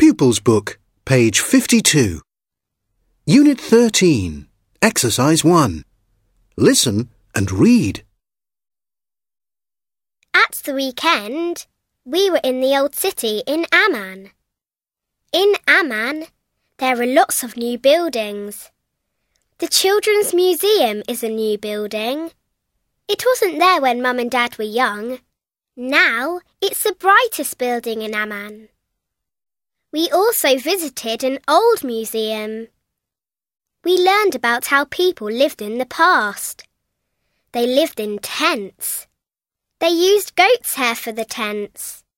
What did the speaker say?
Pupils Book, page 52. Unit 13, Exercise 1. Listen and read. At the weekend, we were in the old city in Amman. In Amman, there are lots of new buildings. The Children's Museum is a new building. It wasn't there when Mum and Dad were young. Now it's the brightest building in Amman. We also visited an old museum. We learned about how people lived in the past. They lived in tents. They used goat's hair for the tents.